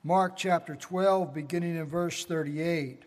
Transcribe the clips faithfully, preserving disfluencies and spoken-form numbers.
Mark chapter twelve, beginning in verse thirty-eight.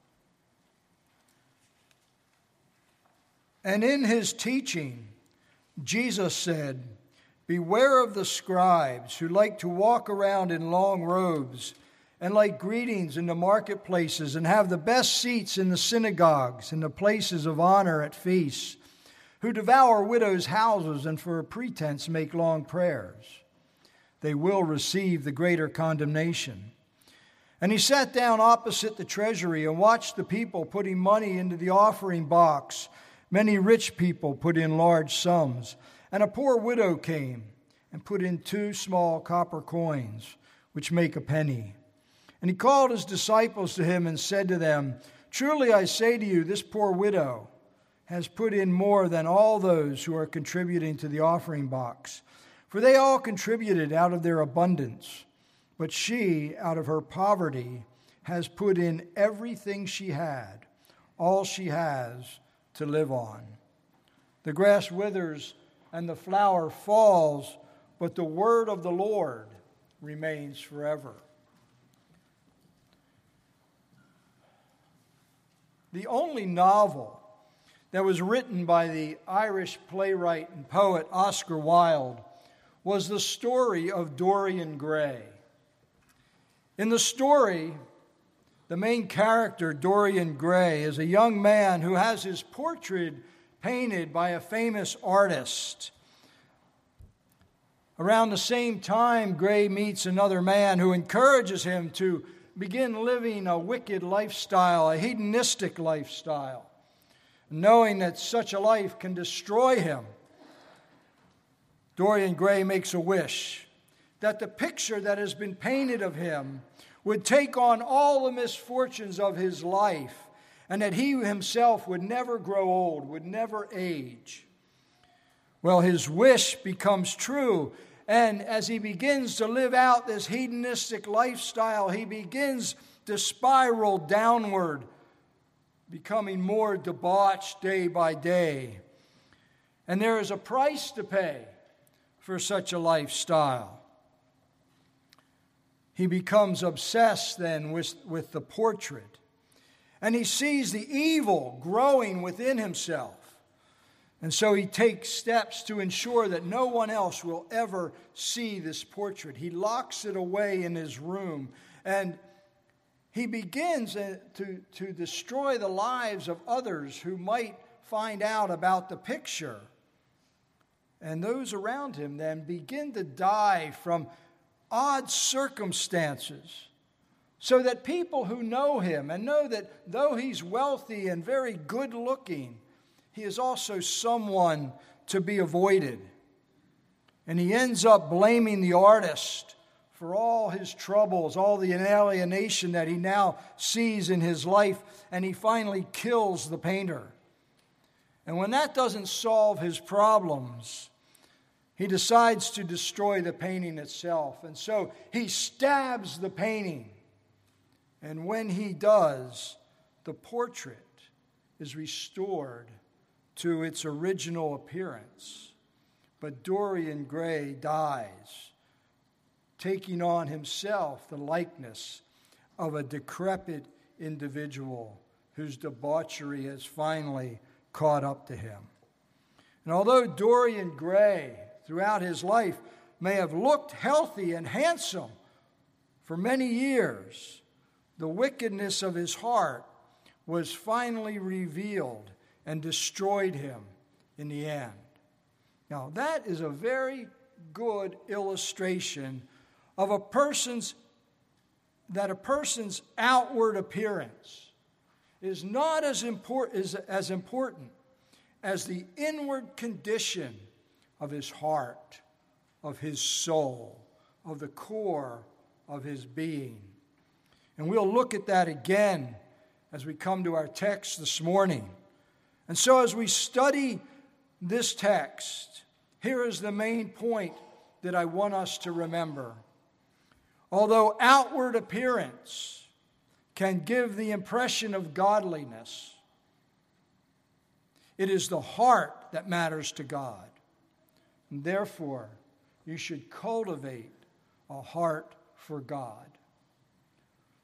And in his teaching, Jesus said, "Beware of the scribes who like to walk around in long robes and like greetings in the marketplaces and have the best seats in the synagogues and the places of honor at feasts, who devour widows' houses and for a pretense make long prayers. They will receive the greater condemnation." And he sat down opposite the treasury and watched the people putting money into the offering box. Many rich people put in large sums, and a poor widow came and put in two small copper coins, which make a penny. And he called his disciples to him and said to them, "Truly I say to you, this poor widow has put in more than all those who are contributing to the offering box. For they all contributed out of their abundance, but she, out of her poverty, has put in everything she had, all she has to live on. The grass withers and the flower falls, but the word of the Lord remains forever." The only novel that was written by the Irish playwright and poet Oscar Wilde was the story of Dorian Gray. In the story, the main character, Dorian Gray, is a young man who has his portrait painted by a famous artist. Around the same time, Gray meets another man who encourages him to begin living a wicked lifestyle, a hedonistic lifestyle, knowing that such a life can destroy him. Dorian Gray makes a wish that the picture that has been painted of him would take on all the misfortunes of his life, and that he himself would never grow old, would never age. Well, his wish becomes true, and as he begins to live out this hedonistic lifestyle, he begins to spiral downward, becoming more debauched day by day. And there is a price to pay for such a lifestyle. He becomes obsessed then with, with the portrait. And he sees the evil growing within himself. And so he takes steps to ensure that no one else will ever see this portrait. He locks it away in his room. And he begins to, to destroy the lives of others who might find out about the picture. And those around him then begin to die from odd circumstances, so that people who know him and know that though he's wealthy and very good looking, he is also someone to be avoided. And he ends up blaming the artist for all his troubles, all the alienation that he now sees in his life, and he finally kills the painter. And when that doesn't solve his problems, he decides to destroy the painting itself. And so he stabs the painting. And when he does, the portrait is restored to its original appearance. But Dorian Gray dies, taking on himself the likeness of a decrepit individual whose debauchery has finally caught up to him. And although Dorian Gray, throughout his life, may have looked healthy and handsome for many years, the wickedness of his heart was finally revealed and destroyed him in the end. Now, that is a very good illustration of a person's, that a person's outward appearance is not as important as, as important as the inward condition of his heart, of his soul, of the core of his being. And we'll look at that again as we come to our text this morning. And so as we study this text, here is the main point that I want us to remember. Although outward appearance can give the impression of godliness, it is the heart that matters to God. And therefore, you should cultivate a heart for God.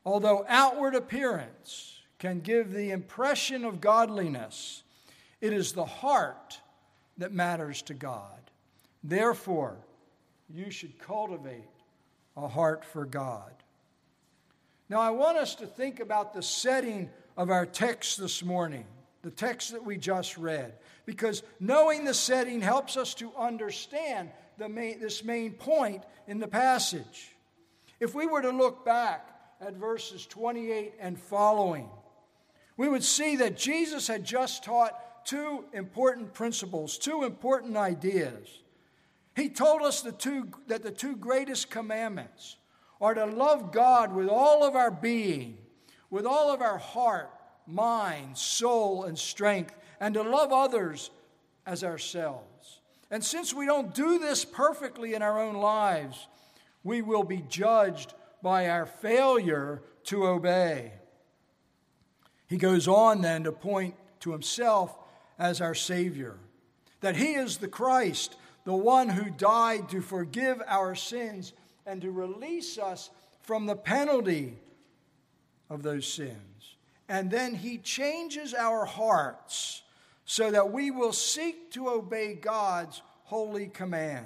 Although outward appearance can give the impression of godliness, it is the heart that matters to God. Therefore, you should cultivate a heart for God. Now, I want us to think about the setting of our text this morning, the text that we just read, because knowing the setting helps us to understand the main, this main point in the passage. If we were to look back at verses twenty-eight and following, we would see that Jesus had just taught two important principles, two important ideas. He told us the two, that the two greatest commandments are to love God with all of our being, with all of our heart, mind, soul, and strength, and to love others as ourselves. And since we don't do this perfectly in our own lives, we will be judged by our failure to obey. He goes on then to point to himself as our Savior, that he is the Christ, the one who died to forgive our sins and to release us from the penalty of those sins. And then he changes our hearts so that we will seek to obey God's holy commands.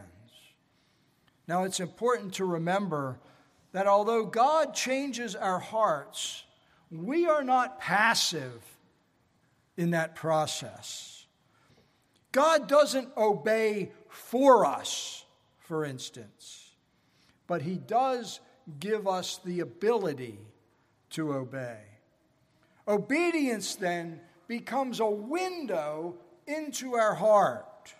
Now, it's important to remember that although God changes our hearts, we are not passive in that process. God doesn't obey for us, for instance, but he does give us the ability to obey. Obedience then becomes a window into our heart.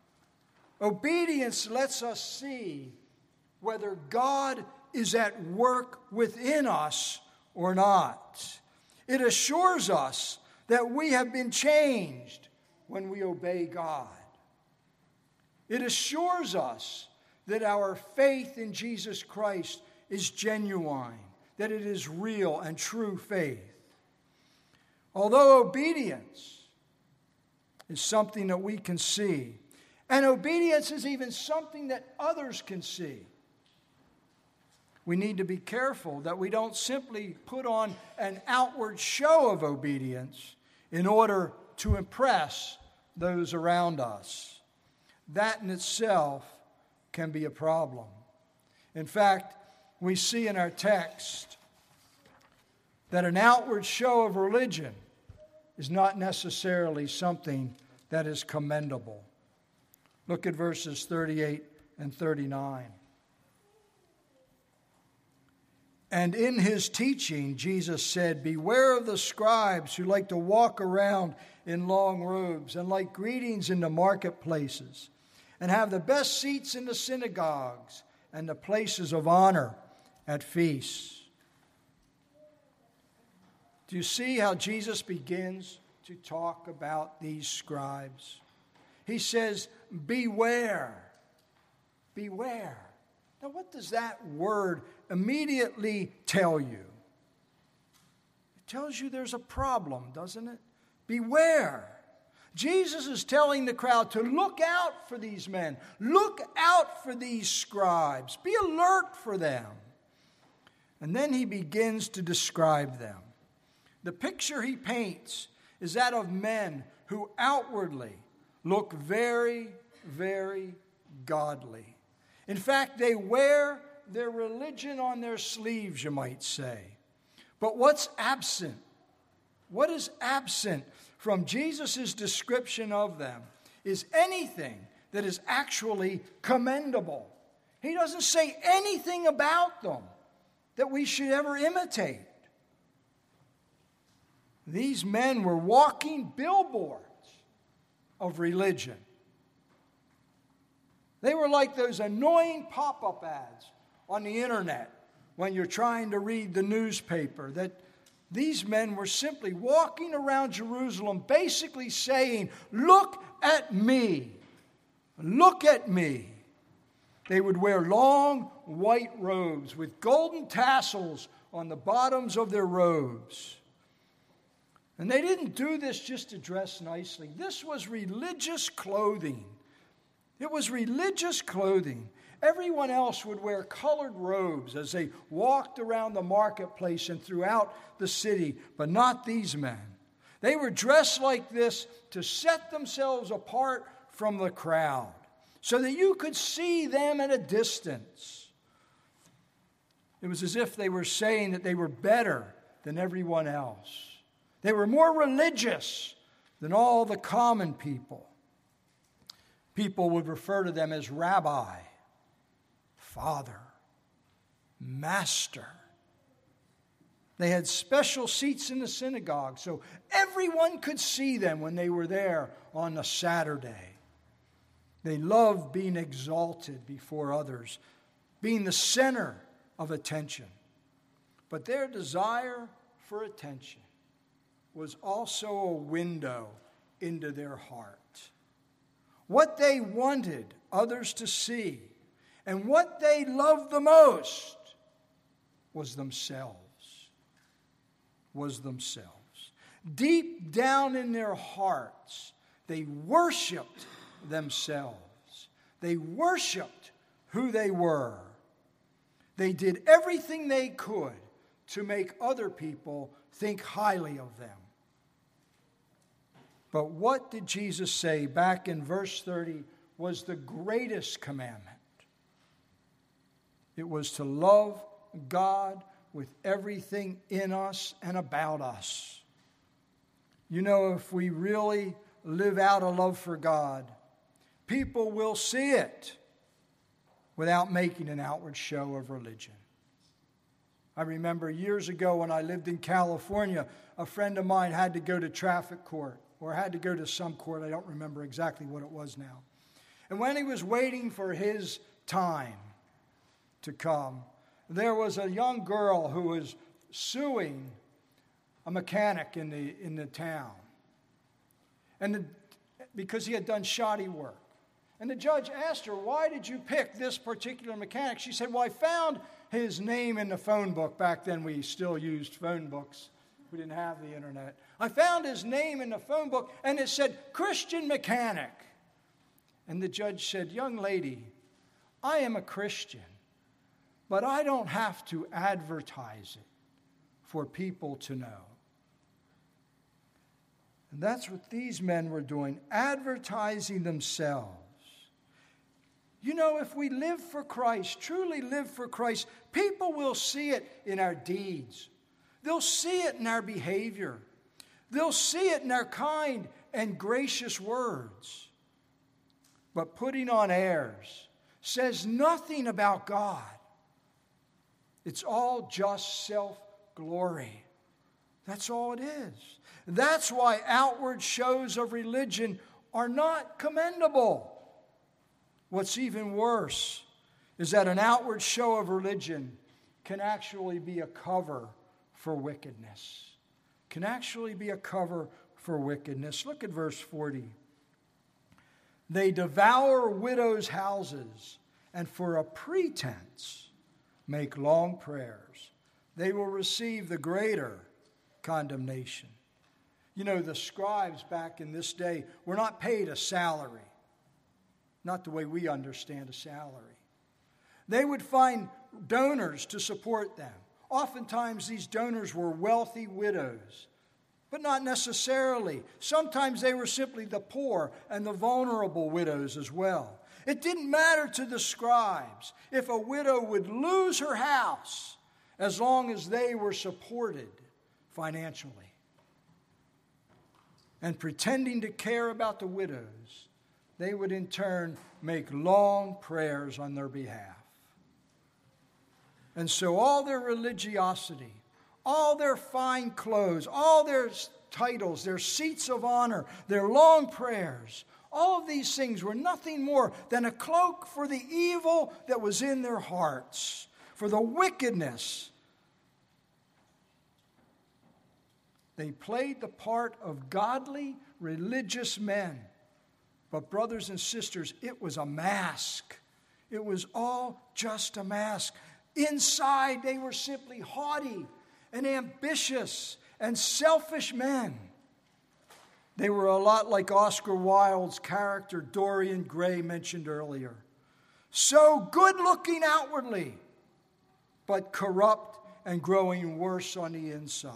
Obedience lets us see whether God is at work within us or not. It assures us that we have been changed when we obey God. It assures us that our faith in Jesus Christ is genuine, that it is real and true faith. Although obedience is something that we can see, and obedience is even something that others can see, we need to be careful that we don't simply put on an outward show of obedience in order to impress those around us. That in itself can be a problem. In fact, we see in our text that an outward show of religion is not necessarily something that is commendable. Look at verses thirty-eight and thirty-nine. And in his teaching, Jesus said, "Beware of the scribes who like to walk around in long robes and like greetings in the marketplaces and have the best seats in the synagogues and the places of honor at feasts." Do you see how Jesus begins to talk about these scribes? He says, beware, beware. Now, what does that word immediately tell you? It tells you there's a problem, doesn't it? Beware. Jesus is telling the crowd to look out for these men. Look out for these scribes. Be alert for them. And then he begins to describe them. The picture he paints is that of men who outwardly look very, very godly. In fact, they wear their religion on their sleeves, you might say. But what's absent? What is absent from Jesus' description of them is anything that is actually commendable. He doesn't say anything about them that we should ever imitate. These men were walking billboards of religion. They were like those annoying pop-up ads on the internet when you're trying to read the newspaper, that these men were simply walking around Jerusalem basically saying, "Look at me, look at me." They would wear long white robes with golden tassels on the bottoms of their robes. And they didn't do this just to dress nicely. This was religious clothing. It was religious clothing. Everyone else would wear colored robes as they walked around the marketplace and throughout the city, but not these men. They were dressed like this to set themselves apart from the crowd so that you could see them at a distance. It was as if they were saying that they were better than everyone else. They were more religious than all the common people. People would refer to them as rabbi, father, master. They had special seats in the synagogue so everyone could see them when they were there on a Saturday. They loved being exalted before others, being the center of attention. But their desire for attention was also a window into their heart. What they wanted others to see and what they loved the most was themselves. Was themselves. Deep down in their hearts, they worshiped themselves. They worshiped who they were. They did everything they could to make other people think highly of them. But what did Jesus say back in verse thirty was the greatest commandment? It was to love God with everything in us and about us. You know, if we really live out a love for God, people will see it without making an outward show of religion. I remember years ago when I lived in California, a friend of mine had to go to traffic court, or had to go to some court. I don't remember exactly what it was now. And when he was waiting for his time to come, there was a young girl who was suing a mechanic in the in the town, and the, because he had done shoddy work. And the judge asked her, "Why did you pick this particular mechanic?" She said, "Well, I found his name in the phone book." Back then, we still used phone books. We didn't have the internet. "I found his name in the phone book, and it said Christian mechanic." And the judge said, "Young lady, I am a Christian, but I don't have to advertise it for people to know." And that's what these men were doing, advertising themselves. You know, if we live for Christ, truly live for Christ, people will see it in our deeds. They'll see it in our behavior. They'll see it in our kind and gracious words. But putting on airs says nothing about God. It's all just self-glory. That's all it is. That's why outward shows of religion are not commendable. What's even worse is that an outward show of religion can actually be a cover for wickedness. Can actually be a cover for wickedness. Look at verse forty. They devour widows' houses, and for a pretense make long prayers. They will receive the greater condemnation. You know, the scribes back in this day were not paid a salary. Not the way we understand a salary. They would find donors to support them. Oftentimes these donors were wealthy widows, but not necessarily. Sometimes they were simply the poor and the vulnerable widows as well. It didn't matter to the scribes if a widow would lose her house as long as they were supported financially. And pretending to care about the widows, they would in turn make long prayers on their behalf. And so all their religiosity, all their fine clothes, all their titles, their seats of honor, their long prayers, all of these things were nothing more than a cloak for the evil that was in their hearts, for the wickedness. They played the part of godly, religious men. But brothers and sisters, it was a mask. It was all just a mask. Inside, they were simply haughty and ambitious and selfish men. They were a lot like Oscar Wilde's character, Dorian Gray, mentioned earlier. so good-looking outwardly, but corrupt and growing worse on the inside.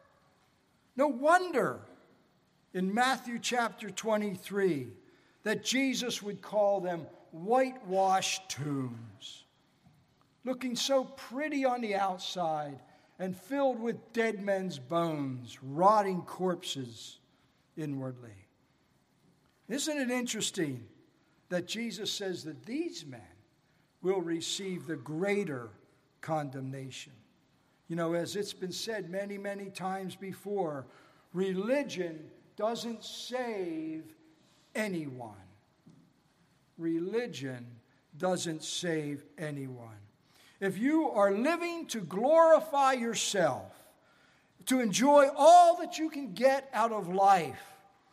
No wonder in Matthew chapter twenty-three that Jesus would call them whitewashed tombs, looking so pretty on the outside and filled with dead men's bones, rotting corpses inwardly. Isn't it interesting that Jesus says that these men will receive the greater condemnation? You know, as it's been said many, many times before, religion doesn't save anyone. Religion doesn't save anyone. If you are living to glorify yourself, to enjoy all that you can get out of life,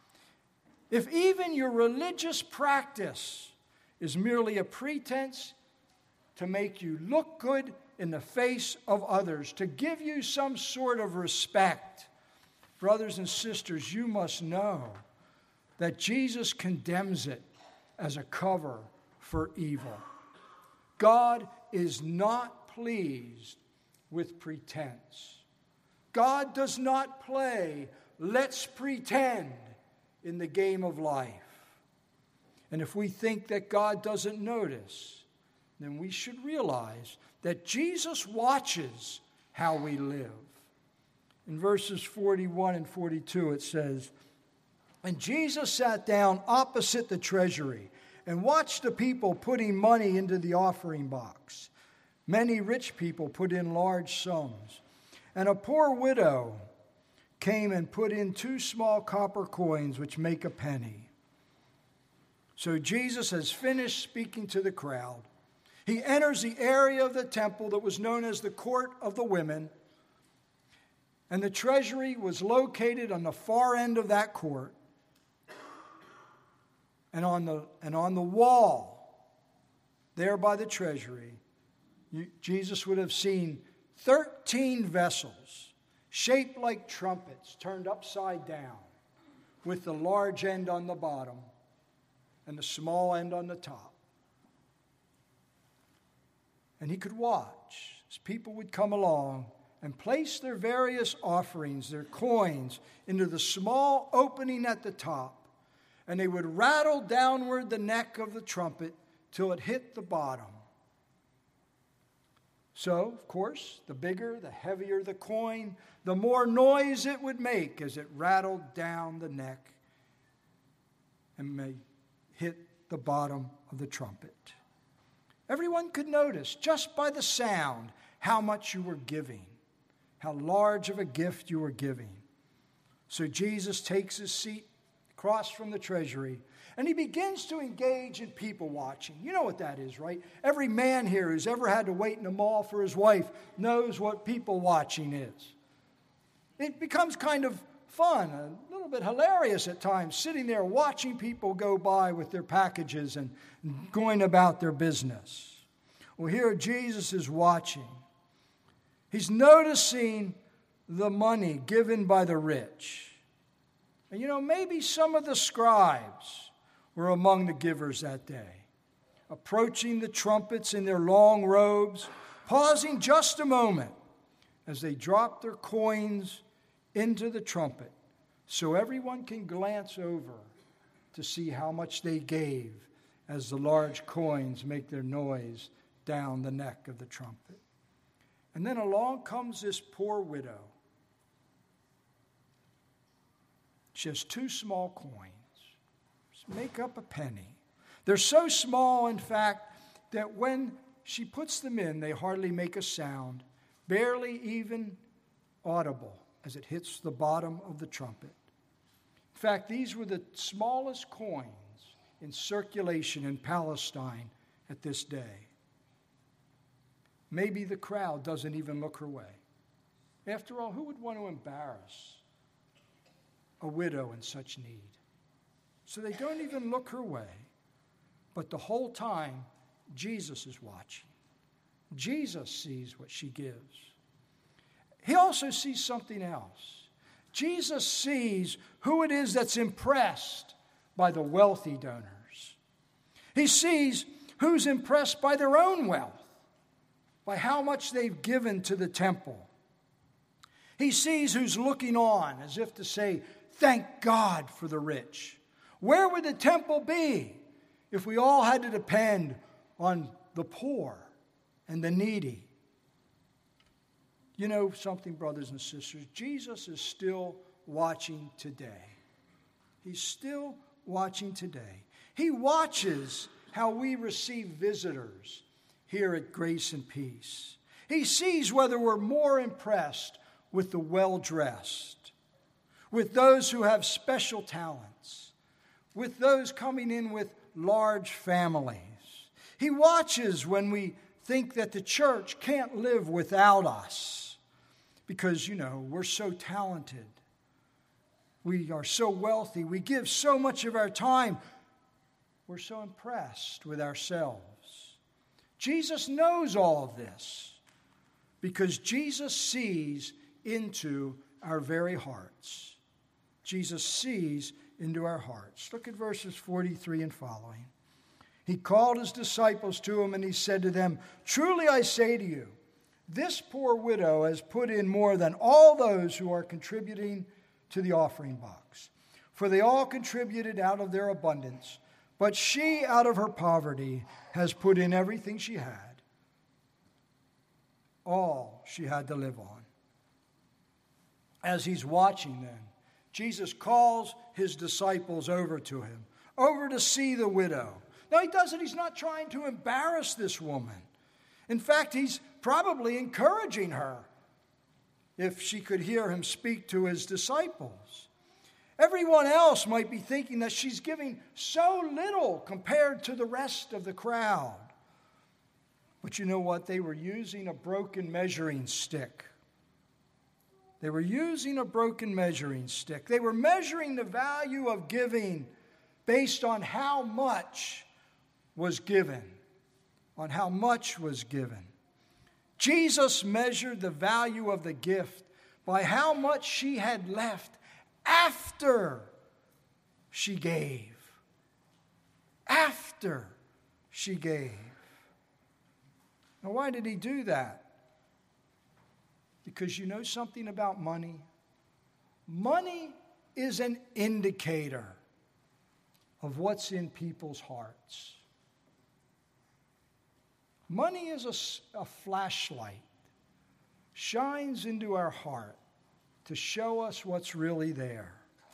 if even your religious practice is merely a pretense to make you look good in the face of others, to give you some sort of respect, brothers and sisters, you must know that Jesus condemns it as a cover for evil. God is not pleased with pretense. God does not play let's pretend in the game of life. And if we think that God doesn't notice, then we should realize that Jesus watches how we live. In verses forty-one and forty-two it says, "And Jesus sat down opposite the treasury and watched the people putting money into the offering box. Many rich people put in large sums, and a poor widow came and put in two small copper coins, which make a penny." So Jesus has finished speaking to the crowd. He enters the area of the temple that was known as the Court of the Women, and the treasury was located on the far end of that court. And on the, and on the wall, there by the treasury, you, Jesus would have seen thirteen vessels shaped like trumpets turned upside down, with the large end on the bottom and the small end on the top. And he could watch as people would come along and place their various offerings, their coins, into the small opening at the top, and they would rattle downward the neck of the trumpet till it hit the bottom. So, of course, the bigger, the heavier the coin, the more noise it would make as it rattled down the neck and may hit the bottom of the trumpet. Everyone could notice, just by the sound, how much you were giving, how large of a gift you were giving. So Jesus takes his seat across from the treasury, and he begins to engage in people watching. You know what that is, right? Every man here who's ever had to wait in a mall for his wife knows what people watching is. It becomes kind of fun, a little bit hilarious at times, sitting there watching people go by with their packages and going about their business. Well, here Jesus is watching. He's noticing the money given by the rich. And you know, maybe some of the scribes were among the givers that day, approaching the trumpets in their long robes, pausing just a moment as they dropped their coins into the trumpet so everyone can glance over to see how much they gave as the large coins make their noise down the neck of the trumpet. And then along comes this poor widow. She has two small coins, make up a penny. They're so small, in fact, that when she puts them in, they hardly make a sound, barely even audible as it hits the bottom of the trumpet. In fact, these were the smallest coins in circulation in Palestine at this day. Maybe the crowd doesn't even look her way. After all, who would want to embarrass a widow in such need? So they don't even look her way. But the whole time, Jesus is watching. Jesus sees what she gives. He also sees something else. Jesus sees who it is that's impressed by the wealthy donors. He sees who's impressed by their own wealth, by how much they've given to the temple. He sees who's looking on as if to say, thank God for the rich. Where would the temple be if we all had to depend on the poor and the needy? You know something, brothers and sisters? Jesus is still watching today. He's still watching today. He watches how we receive visitors here at Grace and Peace. He sees whether we're more impressed with the well-dressed, with those who have special talents, with those coming in with large families. He watches when we think that the church can't live without us because, you know, we're so talented. We are so wealthy. We give so much of our time. We're so impressed with ourselves. Jesus knows all of this because Jesus sees into our very hearts. Jesus sees into our hearts. Look at verses forty-three and following. He called his disciples to him and he said to them, truly I say to you, this poor widow has put in more than all those who are contributing to the offering box. For they all contributed out of their abundance, but she out of her poverty has put in everything she had, all she had to live on. As he's watching then, Jesus calls his disciples over to him, over to see the widow. Now he does it, he's not trying to embarrass this woman. In fact, he's probably encouraging her if she could hear him speak to his disciples. Everyone else might be thinking that she's giving so little compared to the rest of the crowd. But you know what? They were using a broken measuring stick. They were using a broken measuring stick. They were measuring the value of giving based on how much was given. On how much was given. Jesus measured the value of the gift by how much she had left after she gave. After she gave. Now, why did he do that? Because you know something about money? Money is an indicator of what's in people's hearts. Money is a, a flashlight, shines into our heart to show us what's really there.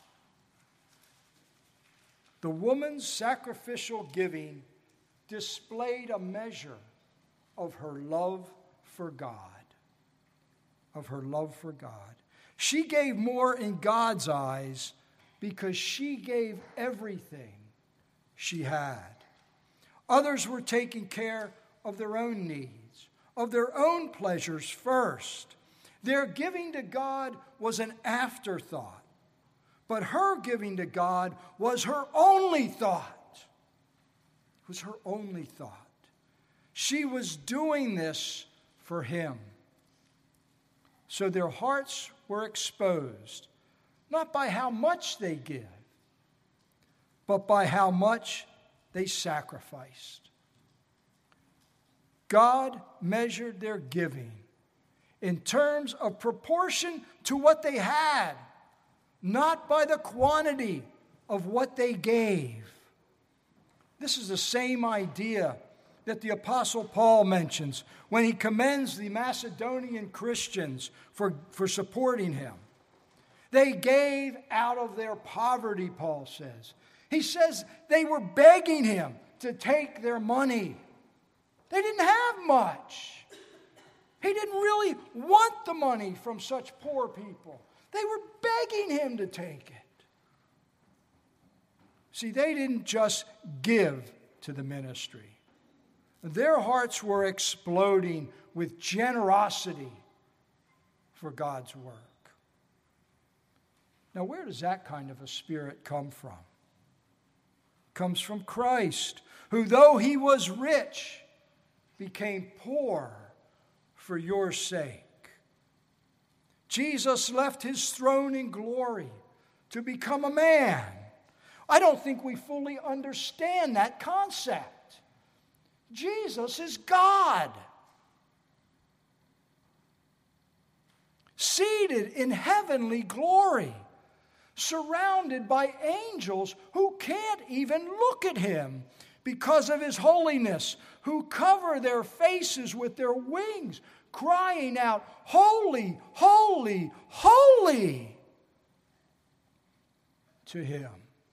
The woman's sacrificial giving displayed a measure of her love for God. Of her love for God. She gave more in God's eyes because she gave everything she had. Others were taking care of their own needs, of their own pleasures first. Their giving to God was an afterthought, but her giving to God was her only thought. It was her only thought. She was doing this for him. So their hearts were exposed, not by how much they give, but by how much they sacrificed. God measured their giving in terms of proportion to what they had, not by the quantity of what they gave. This is the same idea that the Apostle Paul mentions when he commends the Macedonian Christians for, for supporting him. They gave out of their poverty, Paul says. He says they were begging him to take their money. They didn't have much. He didn't really want the money from such poor people. They were begging him to take it. See, they didn't just give to the ministry. Their hearts were exploding with generosity for God's work. Now, where does that kind of a spirit come from? It comes from Christ, who, though he was rich, became poor for your sake. Jesus left his throne in glory to become a man. I don't think we fully understand that concept. Jesus is God, seated in heavenly glory, surrounded by angels who can't even look at him because of his holiness, who cover their faces with their wings, crying out, "Holy, holy, holy," to him.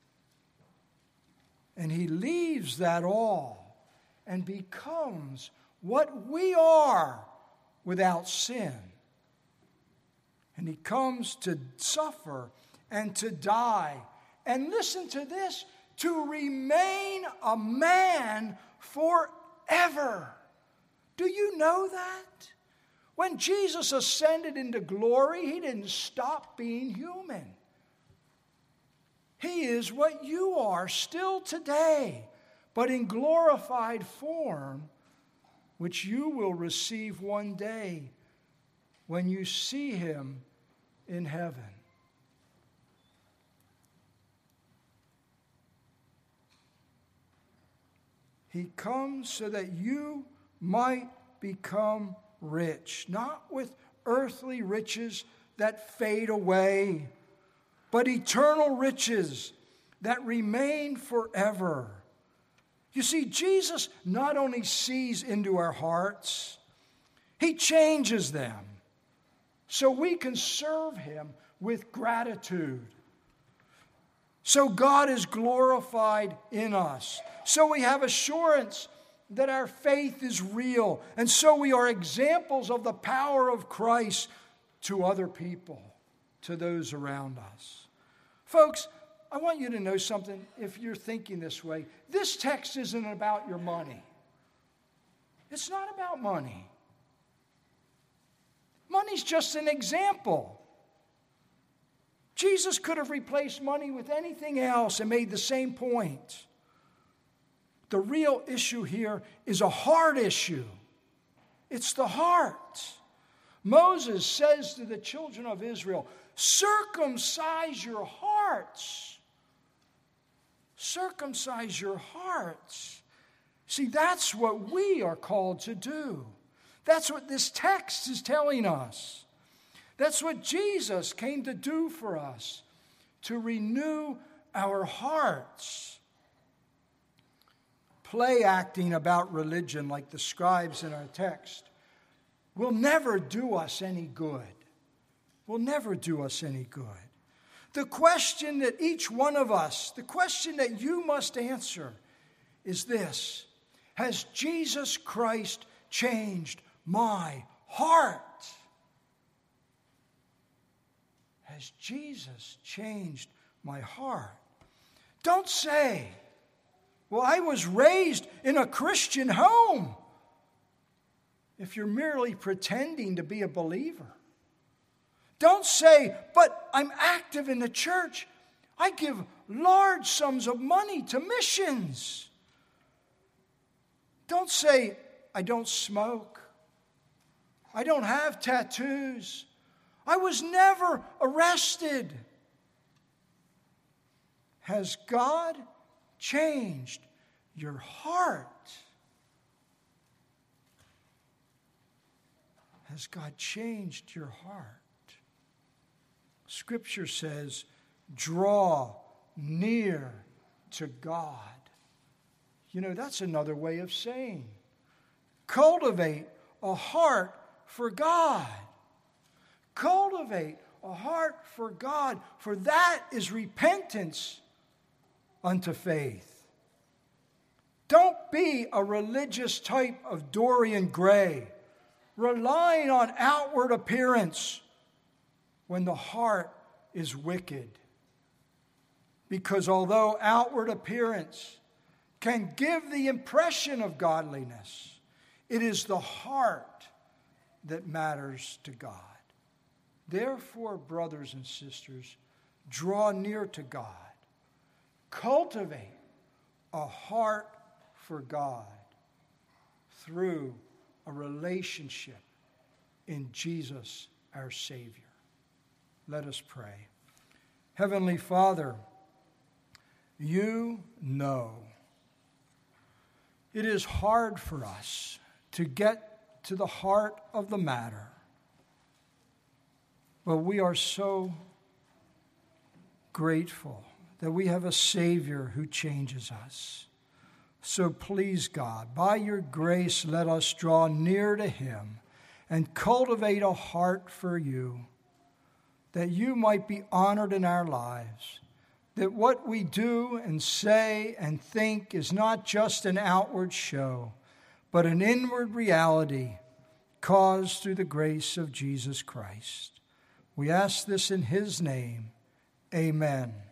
And he leaves that all and becomes what we are without sin. And he comes to suffer and to die. And listen to this, to remain a man forever. Do you know that? When Jesus ascended into glory, he didn't stop being human. He is what you are still today, but in glorified form, which you will receive one day when you see him in heaven. He comes so that you might become rich, not with earthly riches that fade away, but eternal riches that remain forever. You see, Jesus not only sees into our hearts, he changes them so we can serve him with gratitude. So God is glorified in us. So we have assurance that our faith is real. And so we are examples of the power of Christ to other people, to those around us. Folks, I want you to know something if you're thinking this way. This text isn't about your money. It's not about money. Money's just an example. Jesus could have replaced money with anything else and made the same point. The real issue here is a heart issue. It's the heart. Moses says to the children of Israel, circumcise your hearts. Circumcise your hearts. See, that's what we are called to do. That's what this text is telling us. That's what Jesus came to do for us, to renew our hearts. Play acting about religion like the scribes in our text will never do us any good. Will never do us any good. The question that each one of us, the question that you must answer is this: has Jesus Christ changed my heart? Has Jesus changed my heart? Don't say, well, I was raised in a Christian home, if you're merely pretending to be a believer. Don't say, but I'm active in the church. I give large sums of money to missions. Don't say, I don't smoke. I don't have tattoos. I was never arrested. Has God changed your heart? Has God changed your heart? Scripture says, draw near to God. You know, that's another way of saying, cultivate a heart for God. Cultivate a heart for God, for that is repentance unto faith. Don't be a religious type of Dorian Gray, relying on outward appearance when the heart is wicked. Because although outward appearance can give the impression of godliness, it is the heart that matters to God. Therefore, brothers and sisters, draw near to God. Cultivate a heart for God through a relationship in Jesus, our Savior. Let us pray. Heavenly Father, you know. It is hard for us to get to the heart of the matter, but we are so grateful that we have a Savior who changes us. So please, God, by your grace, let us draw near to him and cultivate a heart for you, that you might be honored in our lives, that what we do and say and think is not just an outward show, but an inward reality caused through the grace of Jesus Christ. We ask this in his name. Amen.